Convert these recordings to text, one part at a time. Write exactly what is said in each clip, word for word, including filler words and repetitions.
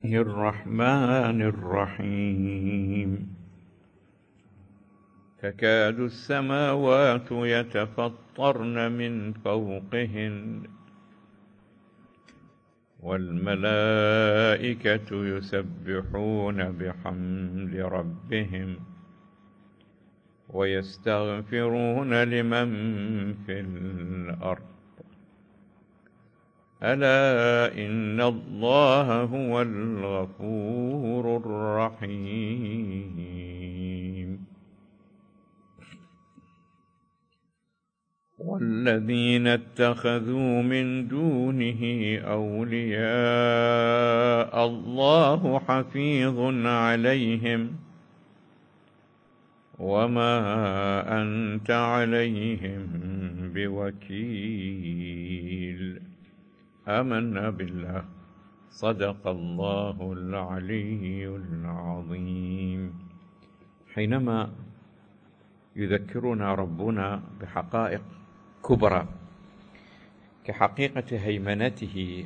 الرحمن الرحيم. تكاد السماوات يتفطرن من فوقهن والملائكة يسبحون بحمد ربهم ويستغفرون لمن في الأرض ألا إن الله هو الغفور الرحيم. والذين اتخذوا من دونه أولياء الله حفيظ عليهم وما أنت عليهم بوكيل. آمنا بالله. صدق الله العلي العظيم. حينما يذكرنا ربنا بحقائق كبرى كحقيقة هيمنته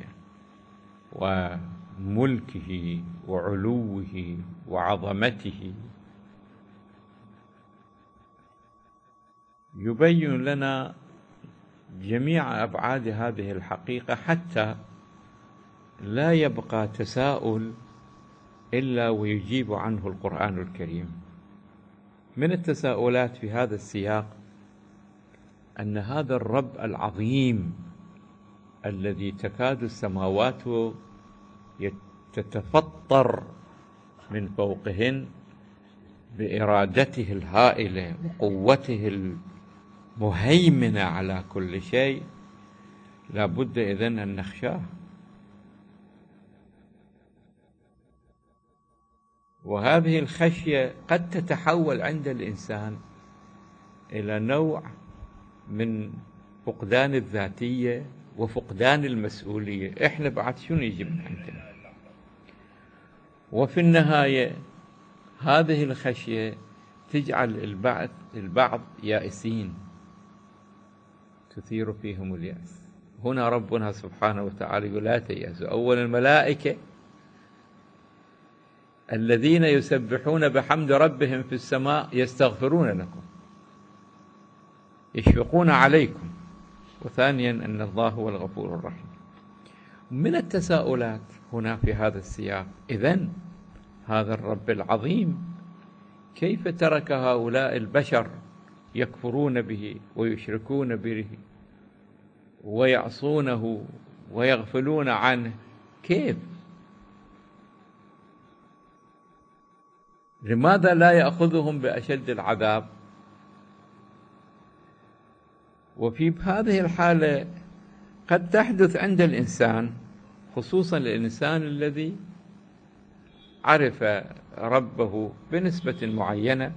وملكه وعلوه وعظمته، يبين لنا جميع أبعاد هذه الحقيقة حتى لا يبقى تساؤل إلا ويجيب عنه القرآن الكريم. من التساؤلات في هذا السياق أن هذا الرب العظيم الذي تكاد السماوات تتفطر من فوقهن بإرادته الهائلة وقوته المهيمنة على كل شيء، لا بد إذن أن نخشاه. وهذه الخشية قد تتحول عند الإنسان إلى نوع من فقدان الذاتية وفقدان المسؤولية. إحنا بعد شنو يجي من عندنا؟ وفي النهاية هذه الخشية تجعل البعض البعض يائسين، تثير فيهم اليأس. هنا ربنا سبحانه وتعالى يقول لا تيأسوا. أول الملائكة الذين يسبحون بحمد ربهم في السماء يستغفرون لكم، يشفقون عليكم. وثانيا أن الله هو الغفور الرحيم. من التساؤلات هنا في هذا السياق، إذن هذا الرب العظيم كيف ترك هؤلاء البشر يكفرون به ويشركون به ويعصونه ويغفلون عنه؟ كيف؟ لماذا لا يأخذهم بأشد العذاب؟ وفي هذه الحالة قد تحدث عند الإنسان، خصوصا الإنسان الذي عرف ربه بنسبة معينة،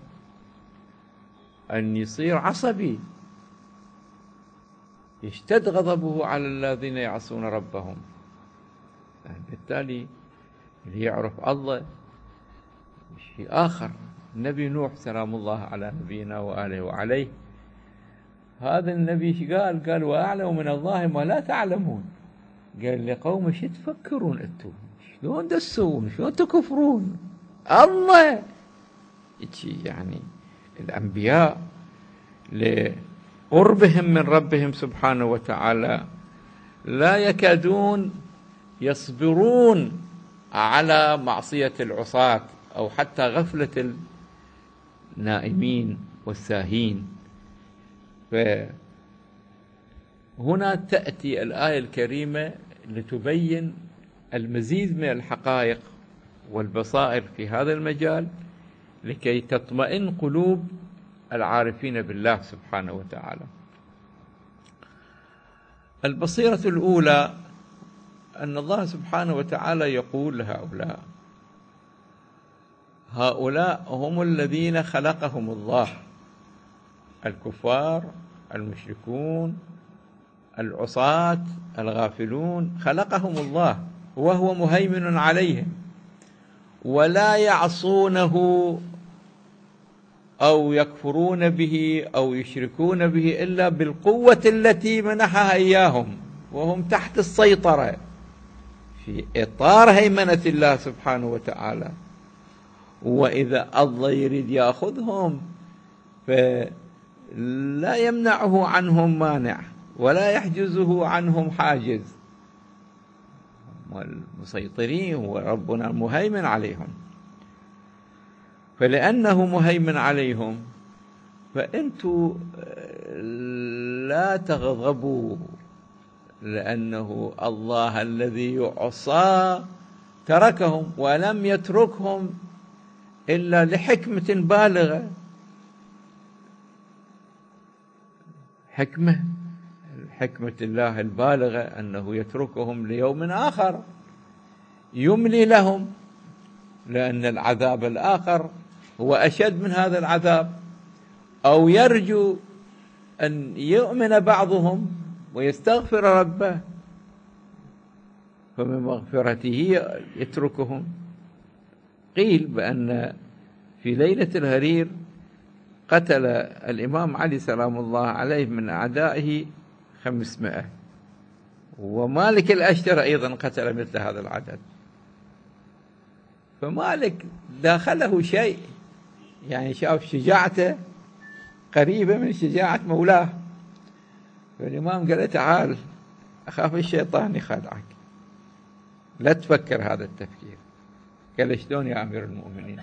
أن يصير عصبي، يشتد غضبه على الذين يعصون ربهم. بالتالي اللي يعرف الله شيء آخر. النبي نوح سلام الله على نبينا وآله وعليه، هذا النبي ايش قال؟ قال وأعلم من الله ما لا تعلمون. قال لقوم شو تفكرون أنتم؟ شلون تسوون؟ شلون تكفرون الله؟ يعني الأنبياء لقربهم من ربهم سبحانه وتعالى لا يكادون يصبرون على معصية العصاة أو حتى غفلة النائمين والساهين. فهنا تأتي الآية الكريمة لتبين المزيد من الحقائق والبصائر في هذا المجال لكي تطمئن قلوب العارفين بالله سبحانه وتعالى. البصيرة الأولى أن الله سبحانه وتعالى يقول لهؤلاء: هؤلاء هم الذين خلقهم الله، الكفار المشركون العصاة الغافلون، خلقهم الله وهو مهيمن عليهم، ولا يعصونه أو يكفرون به أو يشركون به إلا بالقوة التي منحها إياهم، وهم تحت السيطرة. في إطار هيمنة الله سبحانه وتعالى. وإذا الله يريد يأخذهم فلا يمنعه عنهم مانع ولا يحجزه عنهم حاجز، المسيطرين وربنا المهيمن عليهم. فلأنه مهيمن عليهم فأنتوا لا تغضبوا، لأنه الله الذي يعصى تركهم ولم يتركهم إلا لحكمة بالغة. حكمة حكمة الله البالغة أنه يتركهم ليوم آخر يملي لهم، لأن العذاب الآخر هو أشد من هذا العذاب، أو يرجو أن يؤمن بعضهم ويستغفر ربه، فمن مغفرته يتركهم. قيل بأن في ليلة الهرير قتل الإمام علي سلام الله عليه من أعدائه خمسمائة، ومالك الأشتر أيضا قتل مثل هذا العدد. فمالك داخله شيء، يعني شاف شجاعته قريبة من شجاعة مولاه. فالإمام قال له تعال أخاف الشيطان يخدعك، لا تفكر هذا التفكير. قال شلون يا أمير المؤمنين؟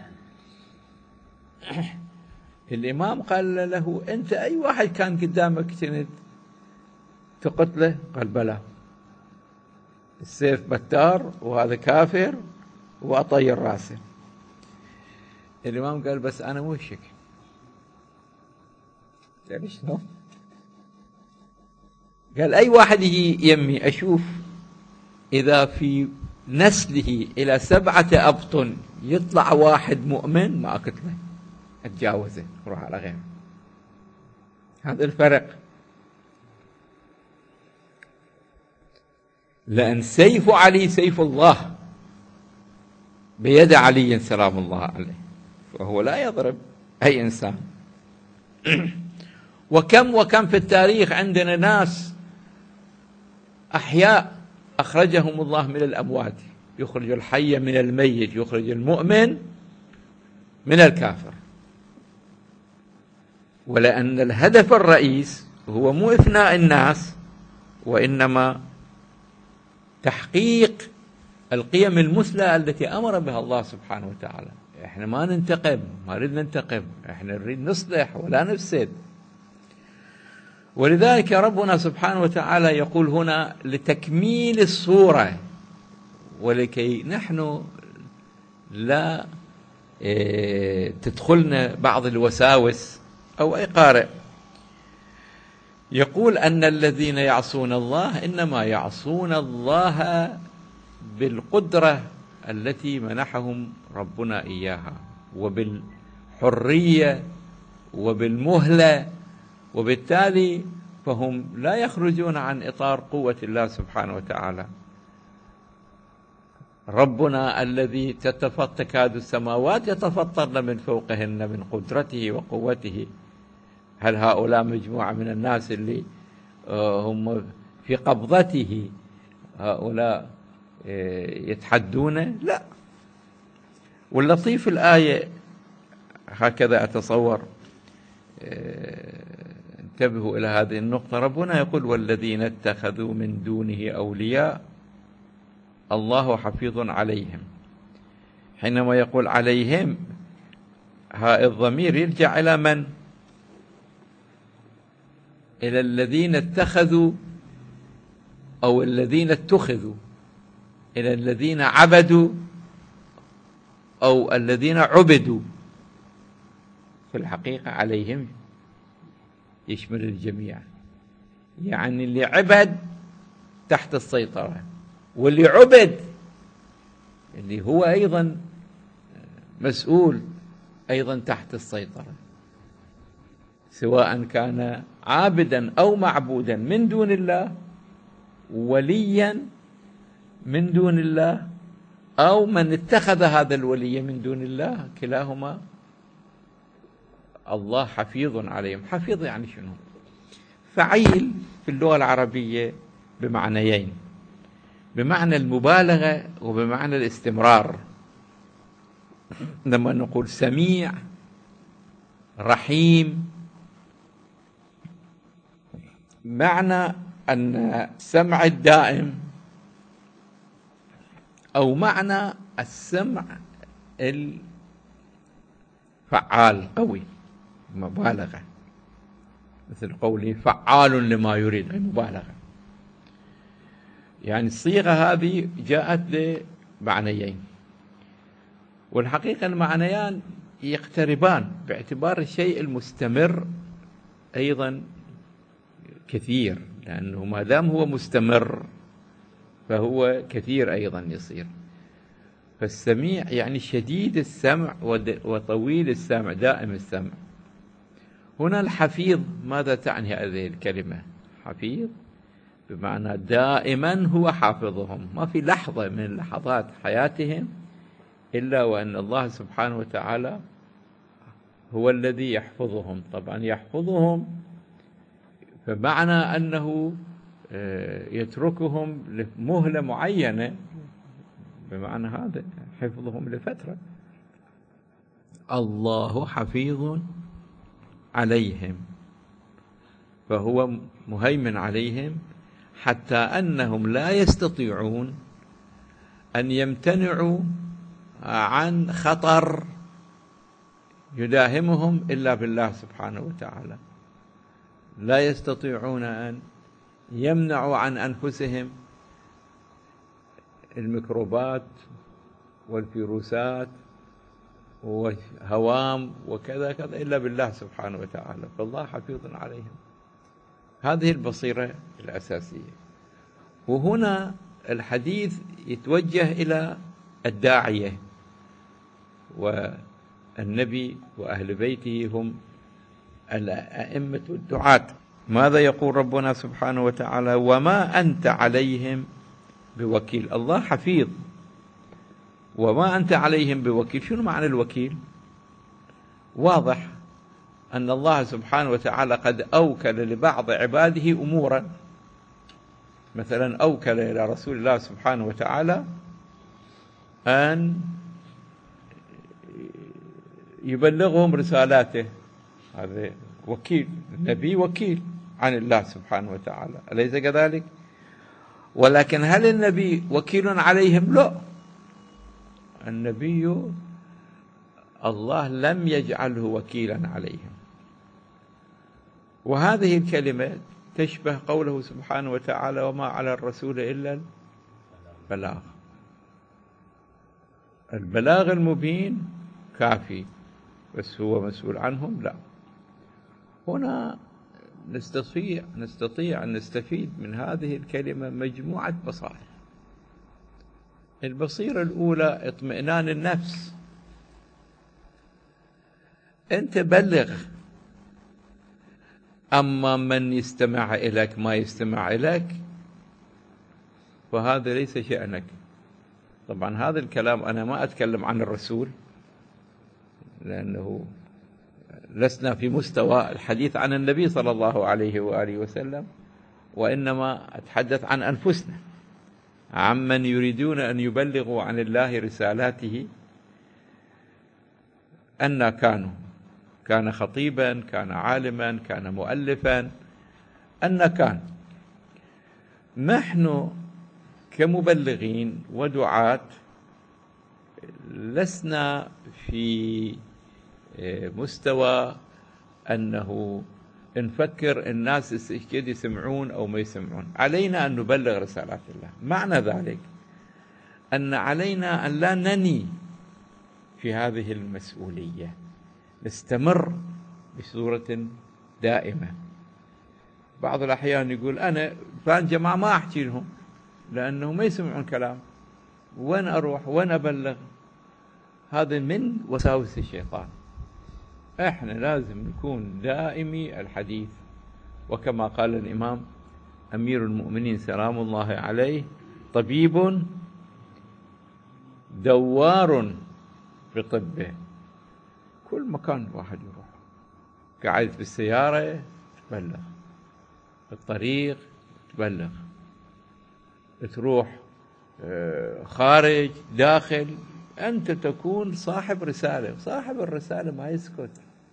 الإمام قال له أنت أي واحد كان قدامك كنت تقتله؟ قال بلى، السيف بتار وهذا كافر وأطير راسه. الإمام قال بس أنا وشك. قال شلون؟ قال أي واحد يجي يمي أشوف إذا في نسله إلى سبعة أبطن يطلع واحد مؤمن ما أقتله، أتجاوزه وراح على غيره. هذا الفرق. لأن سيف علي سيف الله بيد علي سلام الله عليه، فهو لا يضرب أي إنسان. وكم وكم في التاريخ عندنا ناس أحياء أخرجهم الله من الأموات، يخرج الحي من الميت، يخرج المؤمن من الكافر. ولأن الهدف الرئيس هو مو إفناء الناس، وإنما تحقيق القيم المثلى التي أمر بها الله سبحانه وتعالى. إحنا ما ننتقم، ما نريد ننتقم، إحنا نريد نصلح ولا نفسد. ولذلك ربنا سبحانه وتعالى يقول هنا لتكميل الصورة، ولكي نحن لا تدخلنا بعض الوساوس. أو أي قارئ يقول أن الذين يعصون الله إنما يعصون الله بالقدرة التي منحهم ربنا إياها، وبالحرية وبالمهلة، وبالتالي فهم لا يخرجون عن إطار قوة الله سبحانه وتعالى. ربنا الذي تكاد السماوات يتفطرن من فوقهن من قدرته وقوته. هل هؤلاء مجموعة من الناس اللي هم في قبضته هؤلاء يتحدون؟ لا. واللطيف الآية هكذا أتصور، انتبهوا إلى هذه النقطة. ربنا يقول والذين اتخذوا من دونه أولياء الله حفيظ عليهم. حينما يقول عليهم ها الضمير يرجع إلى من؟ إلى الذين اتخذوا أو الذين اتخذوا، إلى الذين عبدوا أو الذين عبدوا. في الحقيقة عليهم يشمل الجميع، يعني اللي عبد تحت السيطرة، واللي عبد اللي هو أيضا مسؤول أيضا تحت السيطرة، سواء كان عابدا أو معبودا من دون الله، وليا من دون الله، أو من اتخذ هذا الولي من دون الله، كلاهما الله حفيظ عليهم. حفيظ يعني شنو؟ فعيل في اللغة العربية بمعنيين. بمعنى المبالغة وبمعنى الاستمرار. لما نقول سميع رحيم، معنى أن السمع الدائم أو معنى السمع الفعال قوي، مبالغة، مثل قوله فعال لما يريد، أي مبالغة. يعني الصيغة هذه جاءت لمعنيين، والحقيقة المعنيان يقتربان باعتبار الشيء المستمر أيضا كثير، لأنه ما دام هو مستمر فهو كثير أيضا يصير. فالسميع يعني شديد السمع وطويل السمع، دائم السمع. هنا الحفيظ، ماذا تعني هذه الكلمة؟ حفيظ بمعنى دائما هو حافظهم، ما في لحظة من لحظات حياتهم إلا وأن الله سبحانه وتعالى هو الذي يحفظهم. طبعا يحفظهم فمعنى أنه يتركهم لمهلة معينة، بمعنى هذا حفظهم لفترة. الله حفيظ عليهم، فهو مهيمن عليهم حتى أنهم لا يستطيعون أن يمتنعوا عن خطر يداهمهم إلا بالله سبحانه وتعالى. لا يستطيعون أن يمنعوا عن أنفسهم الميكروبات والفيروسات وهوام وكذا كذا إلا بالله سبحانه وتعالى، فالله حفيظ عليهم. هذه البصيرة الأساسية. وهنا الحديث يتوجه إلى الداعية، والنبي وأهل بيته هم الأئمة الدعاة. ماذا يقول ربنا سبحانه وتعالى؟ وما أنت عليهم بوكيل. الله حفيظ وما أنت عليهم بوكيل. شنو معنى الوكيل؟ واضح أن الله سبحانه وتعالى قد أوكل لبعض عباده أمورا، مثلا أوكل إلى رسول الله سبحانه وتعالى أن يبلغهم رسالاته، هذا وكيل. النبي وكيل عن الله سبحانه وتعالى، أليس كذلك؟ ولكن هل النبي وكيل عليهم؟ لا، النبي الله لم يجعله وكيلا عليهم. وهذه الكلمة تشبه قوله سبحانه وتعالى وما على الرسول إلا البلاغ. البلاغ المبين كافي، بس هو مسؤول عنهم؟ لا. هنا نستطيع نستطيع أن نستفيد من هذه الكلمة مجموعة بصائر. البصيرة الأولى اطمئنان النفس. أنت بلغ، أما من يستمع إليك ما يستمع إليك فهذا ليس شأنك. طبعا هذا الكلام أنا ما أتكلم عن الرسول، لأنه لسنا في مستوى الحديث عن النبي صلى الله عليه وآله وسلم، وإنما أتحدث عن أنفسنا، عمن يريدون أن يبلغوا عن الله رسالاته. أن كانوا كان خطيبا، كان عالما، كان مؤلفا، أن كان. نحن كمبلغين ودعاة لسنا في مستوى أنه نفكر الناس كيف يسمعون أو ما يسمعون. علينا أن نبلغ رسالات الله. معنى ذلك أن علينا أن لا نني في هذه المسؤولية، نستمر بصورة دائمة. بعض الأحيان يقول أنا فلان جماعة ما أحكي لهم لأنهم ما يسمعون كلام، وين أروح وين أبلغ؟ هذا من وساوس الشيطان. احنا لازم نكون دائمي الحديث، وكما قال الإمام أمير المؤمنين سلام الله عليه: طبيب دوار في طبه. كل مكان واحد يروح، قاعد في السيارة تبلغ، في الطريق تبلغ، تروح خارج داخل، أنت تكون صاحب رسالة. صاحب الرسالة ما يسكت.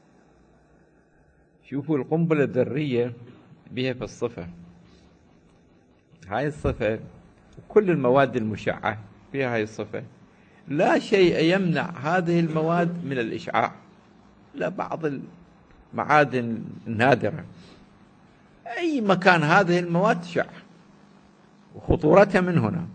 شوفوا القنبلة الذرية بها في الصفة، هاي الصفة وكل المواد المشعة فيها هاي الصفة، لا شيء يمنع هذه المواد من الإشعاع. لا، بعض المعادن النادرة أي مكان هذه المواد تشع، وخطورتها من هنا.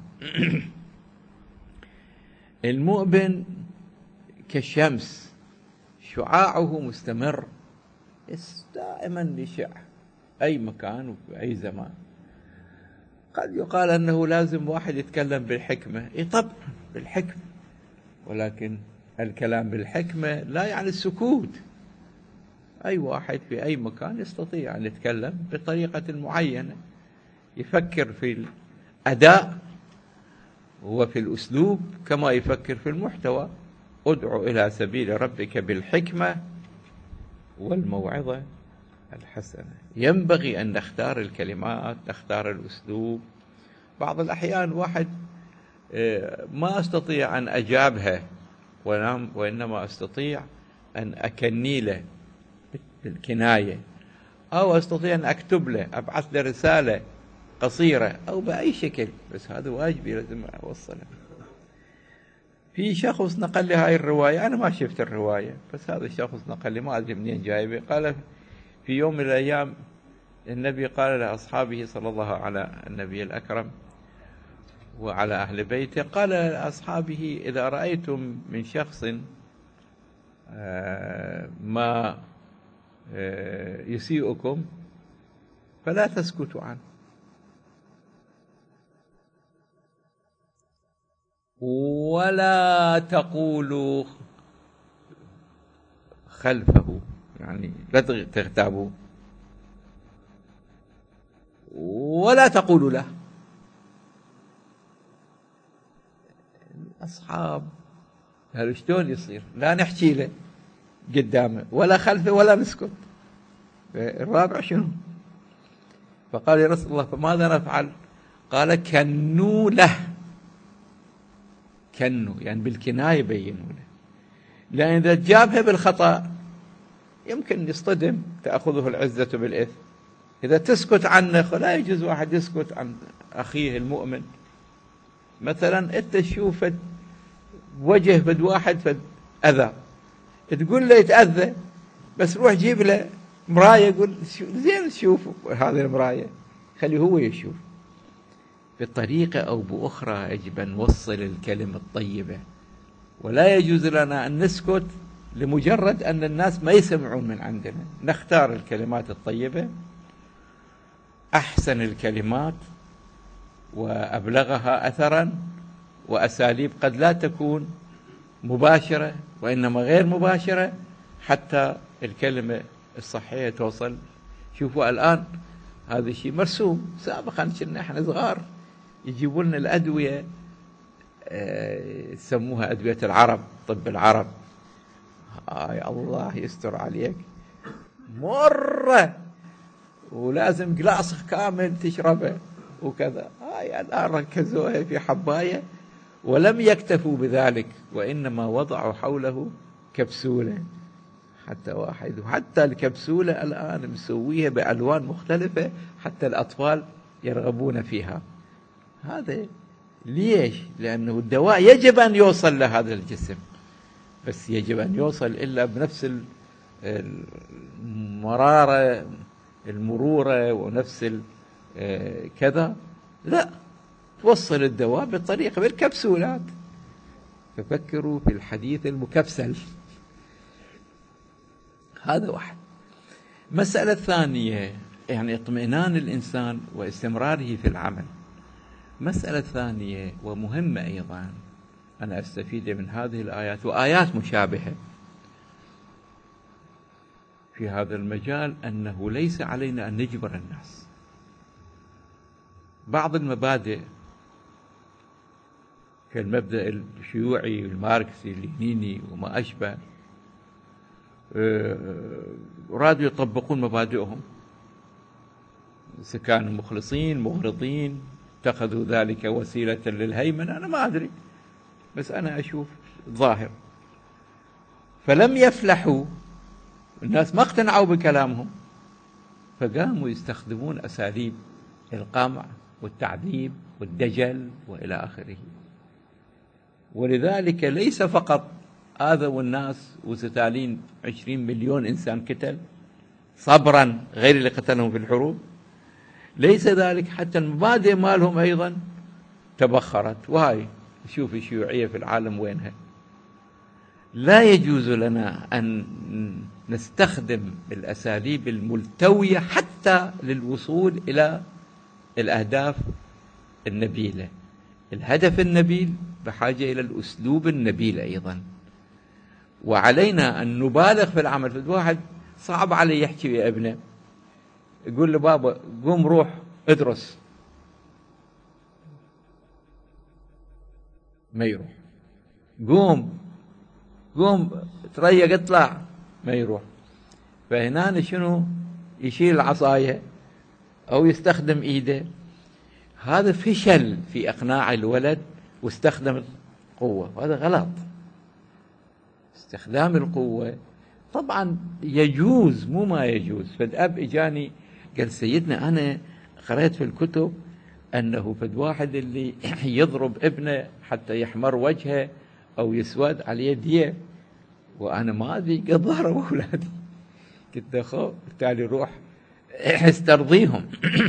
المؤمن كالشمس، شعاعه مستمر، دائما يشع أي مكان وفي أي زمان. قد يقال أنه لازم واحد يتكلم بالحكمة، إيه طبعا بالحكمة، ولكن الكلام بالحكمة لا يعني السكوت. أي واحد في أي مكان يستطيع أن يتكلم بطريقة معينة، يفكر في الأداء وفي الأسلوب كما يفكر في المحتوى. ادعو إلى سبيل ربك بالحكمة والموعظة الحسنة. ينبغي أن نختار الكلمات، نختار الأسلوب. بعض الأحيان واحد ما أستطيع أن أجابها، وإنما أستطيع أن أكني له بالكناية، أو أستطيع أن أكتب له، أبعث له رسالة قصيرة أو بأي شكل، بس هذا واجبي لازم أوصله. في شخص نقل لي هاي الرواية، أنا ما شفت الرواية، بس هذا الشخص نقل لي، ما أدري منين جايبه. قال في يوم من الأيام النبي قال لأصحابه صلى الله على النبي الأكرم وعلى أهل بيته، قال لأصحابه: إذا رأيتم من شخص ما يسيئكم فلا تسكتوا عنه، ولا تقولوا خلفه، يعني لا تغتابوا، ولا تقولوا له. الأصحاب قالوا شلون يصير؟ لا نحكي له قدامه ولا خلفه ولا نسكت. الرابع شنو؟ فقال: يا رسول الله فماذا نفعل؟ قال: كنوا له. كنوا يعني بالكناية بينوا له، لأن إذا جابها بالخطأ يمكن يصطدم، تأخذه العزة بالإثم. إذا تسكت عنه، لا يجوز واحد يسكت عن أخيه المؤمن. مثلا أنت تشوف وجه بد واحد فد أذى، تقول له يتأذى، بس روح جيب له مراية، قول زين شوف هذه المراية، خليه هو يشوف. بطريقة أو بأخرى يجب أن نوصل الكلمة الطيبة، ولا يجوز لنا أن نسكت لمجرد أن الناس ما يسمعون من عندنا. نختار الكلمات الطيبة، أحسن الكلمات وأبلغها أثرا، وأساليب قد لا تكون مباشرة وإنما غير مباشرة، حتى الكلمة الصحية توصل. شوفوا الآن هذا الشيء مرسوم. سابقا كنا احنا صغار يجيبوا لنا الأدوية، يسموها أدوية العرب، طب العرب. آي الله يستر عليك، مرة ولازم قلاص كامل تشربه وكذا. هاي الآن ركزوها في حباية، ولم يكتفوا بذلك، وإنما وضعوا حوله كبسولة حتى واحد. وحتى الكبسولة الآن مسويها بألوان مختلفة حتى الأطفال يرغبون فيها. هذا ليش؟ لأنه الدواء يجب أن يوصل لهذا الجسم، بس يجب أن يوصل إلا بنفس المرارة المرورة ونفس كذا. لا، توصل الدواء بالطريقة بالكبسولات. ففكروا في الحديث المكبسل. هذا واحد. مسألة ثانية يعني اطمئنان الإنسان واستمراره في العمل. مسألة ثانية ومهمة أيضا أنا أستفيد من هذه الآيات وآيات مشابهة في هذا المجال، أنه ليس علينا أن نجبر الناس. بعض المبادئ كالمبدأ الشيوعي الماركسي اللينيني وما أشبه، أرادوا يطبقون مبادئهم، إذا كانوا مخلصين مغرضين اتخذوا ذلك وسيلة للهيمنة، أنا ما أدري، بس أنا أشوف ظاهر. فلم يفلحوا، الناس ما اقتنعوا بكلامهم، فقاموا يستخدمون أساليب القمع والتعذيب والدجل وإلى آخره. ولذلك ليس فقط آذوا الناس وستالين عشرين مليون إنسان قتل صبرا غير اللي قتلهم في الحروب، ليس ذلك، حتى المبادئ مالهم أيضا تبخرت. وهاي شوف الشيوعية في العالم وينها. لا يجوز لنا أن نستخدم الأساليب الملتوية حتى للوصول إلى الأهداف النبيلة. الهدف النبيل بحاجة إلى الأسلوب النبيل أيضا، وعلينا أن نبالغ في العمل. في واحد صعب عليه يحكي يا ابنه، يقول له بابا قوم روح ادرس، ما يروح. قوم قوم تريق اطلع، ما يروح. فهنا شنو؟ يشيل العصاية أو يستخدم إيده. هذا فشل في إقناع الولد واستخدم القوة، وهذا غلط. استخدام القوة طبعا يجوز، مو ما يجوز. فالأب إجاني قال سيدنا أنا قرأت في الكتب أنه فد واحد اللي يضرب ابنه حتى يحمر وجهه أو يسود على يديه، وأنا ما أدري قد ضربوا أولادي. كنت أخاف، بالتالي روح استرضيهم.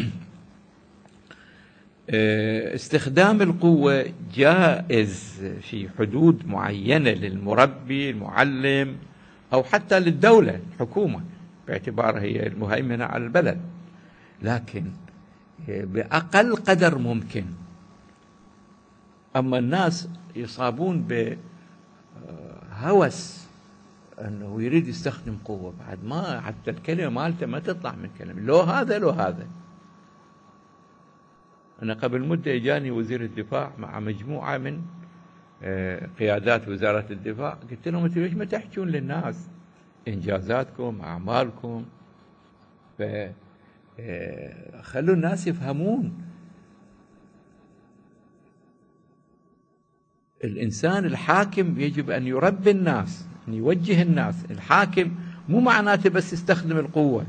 استخدام القوة جائز في حدود معينة للمربي المعلم أو حتى للدولة الحكومة باعتبارها هي المهيمنة على البلد، لكن بأقل قدر ممكن. أما الناس يصابون بهوس أنه يريد يستخدم قوة، بعد ما حتى الكلمة مالته ما تطلع من كلمة، لو هذا لو هذا. أنا قبل مدة إجاني وزير الدفاع مع مجموعة من قيادات وزارة الدفاع، قلت لهم أنتم ليش ما تحكون للناس إنجازاتكم أعمالكم؟ فخلوا الناس يفهمون. الإنسان الحاكم يجب أن يربي الناس، أن يوجه الناس. الحاكم مو معناته بس يستخدم القوة،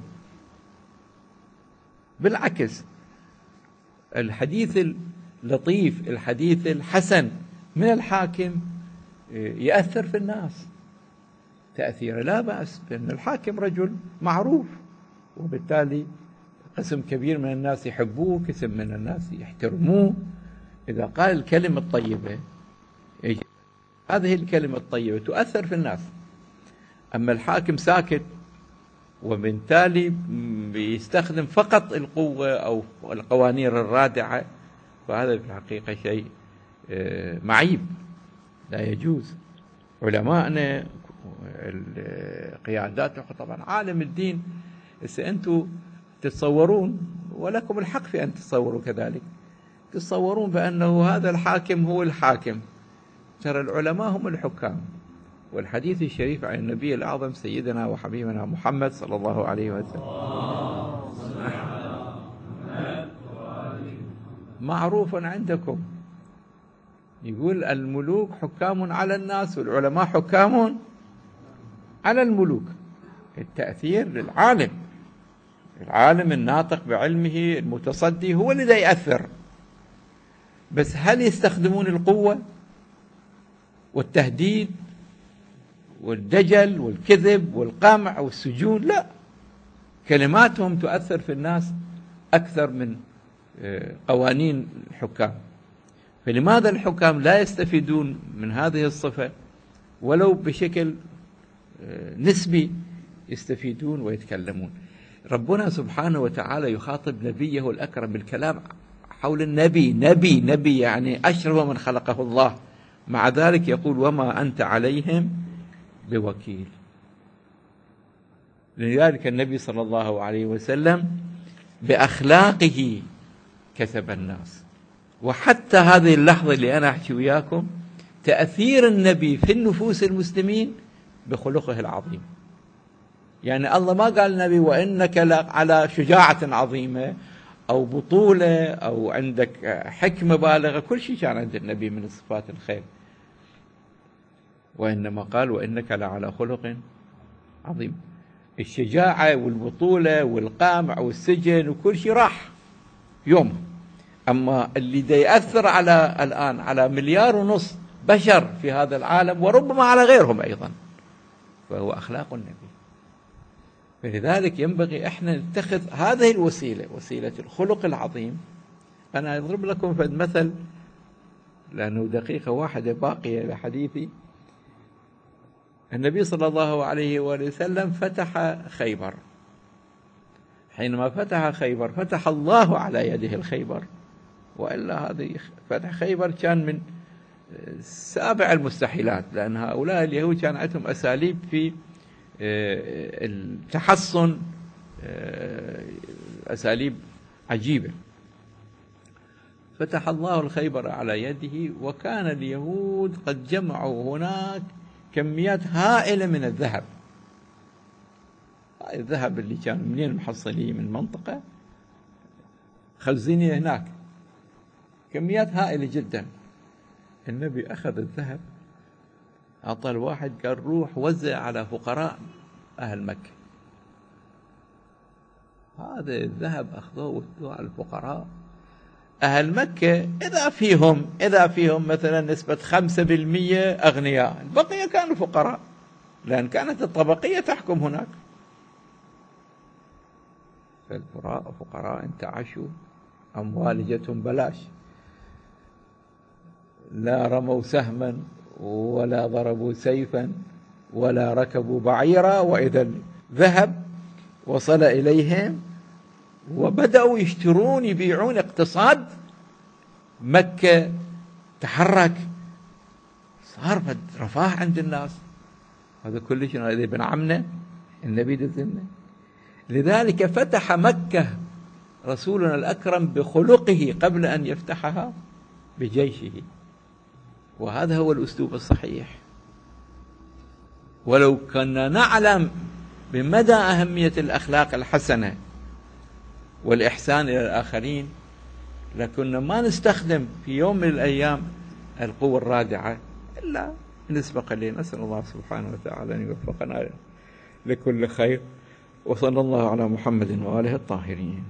بالعكس. الحديث اللطيف، الحديث الحسن من الحاكم يأثر في الناس تأثير لا بأس، لأن الحاكم رجل معروف، وبالتالي قسم كبير من الناس يحبوه، قسم من الناس يحترموه. إذا قال الكلمة الطيبة، هذه الكلمة الطيبة تؤثر في الناس. أما الحاكم ساكت وبالتالي بيستخدم فقط القوة أو القوانين الرادعة، فهذا في الحقيقة شيء معيب لا يجوز. علماءنا القيادات طبعا عالم الدين، أنتم تتصورون ولكم الحق في أن تتصوروا كذلك، تتصورون بأنه هذا الحاكم هو الحاكم. ترى العلماء هم الحكام. والحديث الشريف عن النبي الأعظم سيدنا وحبيبنا محمد صلى الله عليه وسلم معروف عندكم، يقول الملوك حكام على الناس والعلماء حكام على الملوك. التأثير للعالم، العالم الناطق بعلمه المتصدي هو الذي يأثر. بس هل يستخدمون القوة والتهديد والدجل والكذب والقمع والسجون؟ لا، كلماتهم تؤثر في الناس أكثر من قوانين الحكام. فلماذا الحكام لا يستفيدون من هذه الصفة ولو بشكل نسبي؟ يستفيدون ويتكلمون. ربنا سبحانه وتعالى يخاطب نبيه الأكرم بالكلام حول النبي، نبي نبي يعني أشرف من خلقه الله، مع ذلك يقول وما أنت عليهم بوكيل. لذلك النبي صلى الله عليه وسلم بأخلاقه كسب الناس. وحتى هذه اللحظة اللي أنا أحكي وياكم، تأثير النبي في النفوس المسلمين بخلقه العظيم. يعني الله ما قال النبي وإنك على شجاعة عظيمة أو بطولة أو عندك حكمة بالغة، كل شيء كان عند النبي من صفات الخير. وإنما قال وإنك لعلى خلق عظيم. الشجاعة والبطولة والقمع والسجن وكل شيء راح يوم. أما اللي دا يأثر على الآن على مليار ونص بشر في هذا العالم وربما على غيرهم أيضا، فهو أخلاق النبي. فلذلك ينبغي إحنا نتخذ هذه الوسيلة، وسيلة الخلق العظيم. أنا أضرب لكم فد مثل لأنه دقيقة واحدة باقية لحديثي. النبي صلى الله عليه وآله وسلم فتح خيبر. حينما فتح خيبر فتح الله على يده الخيبر، وإلا هذه فتح خيبر كان من سابع المستحيلات، لأن هؤلاء اليهود كان عندهم أساليب في التحصن، أساليب عجيبة. فتح الله الخيبر على يده، وكان اليهود قد جمعوا هناك كميات هائلة من الذهب. الذهب اللي كان منين محصليه من منطقة خزينه هناك، كميات هائلة جدا. النبي أخذ الذهب أعطى الواحد قال روح وزع على فقراء أهل مكة. هذا الذهب أخذوه وزعوه على الفقراء أهل مكة. إذا فيهم إذا فيهم مثلا نسبة خمسة بالمئة أغنياء، البقية كانوا فقراء، لأن كانت الطبقية تحكم هناك. فالفقراء فقراء انتعشوا، أموال جتهم بلاش، لا رموا سهما ولا ضربوا سيفا ولا ركبوا بعيرا، وإذا الذهب وصل إليهم وبدأوا يشترون يبيعون. اقتصاد مكة تحرك، صار رفاه عند الناس. هذا كل شيء هذا ابن عمنا النبي دزلنا. لذلك فتح مكة رسولنا الأكرم بخلقه قبل أن يفتحها بجيشه، وهذا هو الأسلوب الصحيح. ولو كنا نعلم بمدى أهمية الأخلاق الحسنة والإحسان إلى الآخرين لكنا ما نستخدم في يوم من الأيام القوة الرادعة إلا نسبق لي. نسأل الله سبحانه وتعالى أن يوفقنا لكل خير، وصلى الله على محمد وآله الطاهرين.